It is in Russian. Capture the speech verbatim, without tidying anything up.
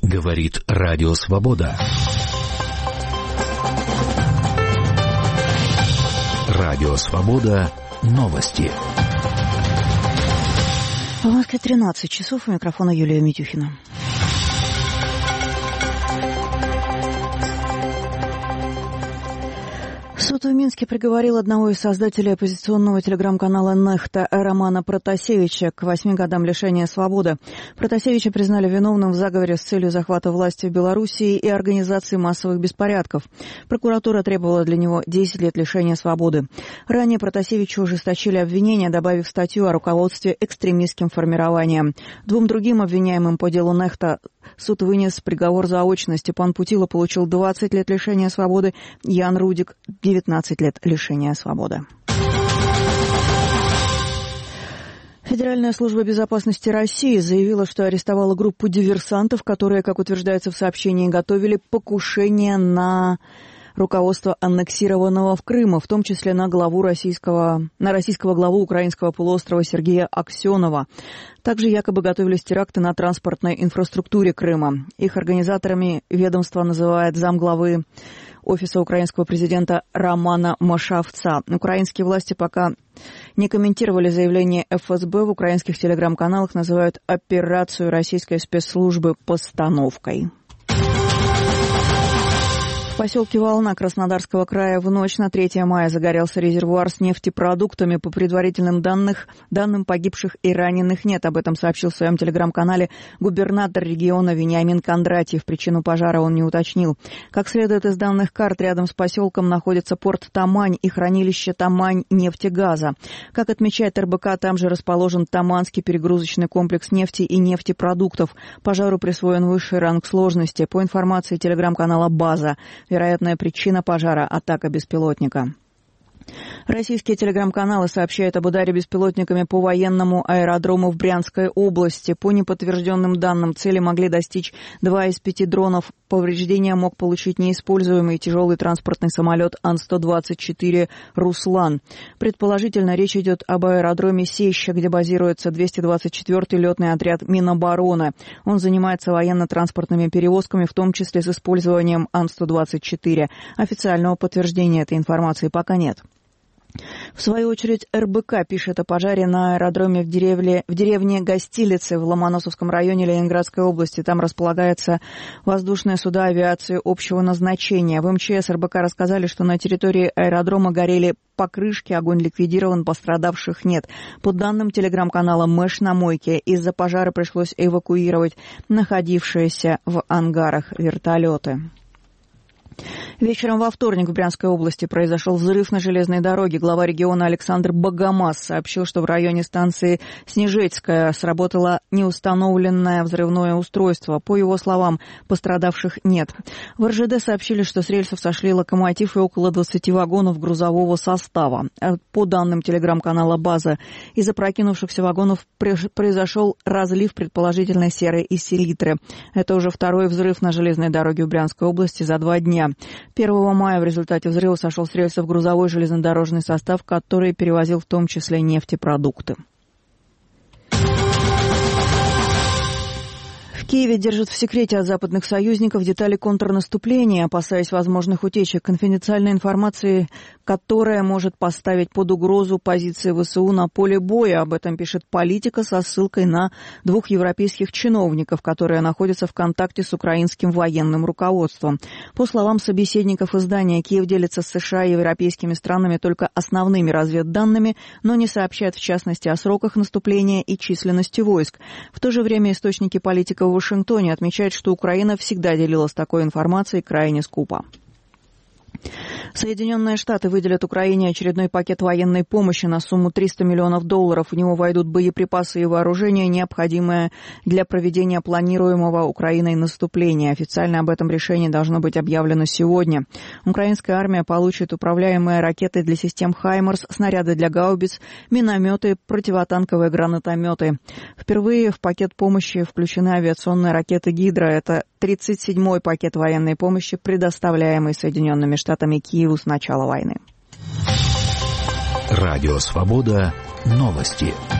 Говорит Радио Свобода. Радио Свобода. Новости. В Москве тринадцать часов. У микрофона Юлия Митюхина. Суд в Минске приговорил одного из создателей оппозиционного телеграм-канала «Нехта» Романа Протасевича к восьми годам лишения свободы. Протасевича признали виновным в заговоре с целью захвата власти в Белоруссии и организации массовых беспорядков. Прокуратура требовала для него десять лет лишения свободы. Ранее Протасевичу ужесточили обвинения, добавив статью о руководстве экстремистским формированием. Двум другим обвиняемым по делу «Нехта» суд вынес приговор заочно. Степан Путила получил двадцать лет лишения свободы, Ян Рудик – девятнадцать лет лишения свободы. Федеральная служба безопасности России заявила, что арестовала группу диверсантов, которые, как утверждается в сообщении, готовили покушение на руководство аннексированного в Крыма, в том числе на главу российского, на российского главу украинского полуострова Сергея Аксенова. Также якобы готовились теракты на транспортной инфраструктуре Крыма. Их организаторами ведомство называет замглавы офиса украинского президента Романа Машавца. Украинские власти пока не комментировали заявление эф эс бэ. В украинских телеграм-каналах называют операцию российской спецслужбы постановкой. В поселке Волна Краснодарского края в ночь на третье мая загорелся резервуар с нефтепродуктами. По предварительным данным, данным погибших и раненых нет. Об этом сообщил в своем телеграм-канале губернатор региона Вениамин Кондратьев. Причину пожара он не уточнил. Как следует из данных карт, рядом с поселком находится порт Тамань и хранилище Тамань-нефтегаза. Как отмечает эр бэ ка, там же расположен Таманский перегрузочный комплекс нефти и нефтепродуктов. Пожару присвоен высший ранг сложности. По информации телеграм-канала «База», вероятная причина пожара – атака беспилотника. Российские телеграм-каналы сообщают об ударе беспилотниками по военному аэродрому в Брянской области. По неподтвержденным данным, цели могли достичь два из пяти дронов. Повреждения мог получить неиспользуемый тяжелый транспортный самолет Ан сто двадцать четыре «Руслан». Предположительно, речь идет об аэродроме Сеща, где базируется двести двадцать четвёртый летный отряд Минобороны. Он занимается военно-транспортными перевозками, в том числе с использованием Ан сто двадцать четыре. Официального подтверждения этой информации пока нет. В свою очередь, эр бэ ка пишет о пожаре на аэродроме в деревне, в деревне Гостилицы в Ломоносовском районе Ленинградской области. Там располагается воздушные суда авиации общего назначения. В эм че эс эр бэ ка рассказали, что на территории аэродрома горели покрышки, огонь ликвидирован, пострадавших нет. По данным телеграм-канала «Мэш на мойке», из-за пожара пришлось эвакуировать находившиеся в ангарах вертолеты. Вечером во вторник в Брянской области произошел взрыв на железной дороге. Глава региона Александр Богомаз сообщил, что в районе станции Снежецкая сработало неустановленное взрывное устройство. По его словам, пострадавших нет. В эр жэ дэ сообщили, что с рельсов сошли локомотив и около двадцати вагонов грузового состава. По данным телеграм-канала «База», из опрокинувшихся вагонов произошел разлив предположительно серы и селитры. Это уже второй взрыв на железной дороге в Брянской области за два дня. первого мая в результате взрыва сошел с рельсов грузовой железнодорожный состав, который перевозил в том числе нефтепродукты. В Киеве держат в секрете от западных союзников детали контрнаступления, опасаясь возможных утечек конфиденциальной информации, которая может поставить под угрозу позиции вэ эс у на поле боя. Об этом пишет «Политика» со ссылкой на двух европейских чиновников, которые находятся в контакте с украинским военным руководством. По словам собеседников издания, Киев делится с США и европейскими странами только основными разведданными, но не сообщает в частности о сроках наступления и численности войск. В то же время источники «Политика» в Вашингтоне отмечают, что Украина всегда делилась такой информацией крайне скупо. Соединенные Штаты выделят Украине очередной пакет военной помощи на сумму триста миллионов долларов. В него войдут боеприпасы и вооружение, необходимое для проведения планируемого Украиной наступления. Официально об этом решении должно быть объявлено сегодня. Украинская армия получит управляемые ракеты для систем «Хаймарс», снаряды для гаубиц, минометы, противотанковые гранатометы. Впервые в пакет помощи включены авиационные ракеты «Гидра». Это тридцать седьмой пакет военной помощи, предоставляемый Соединенными Штатами Киеву с начала войны. Радио «Свобода». Новости.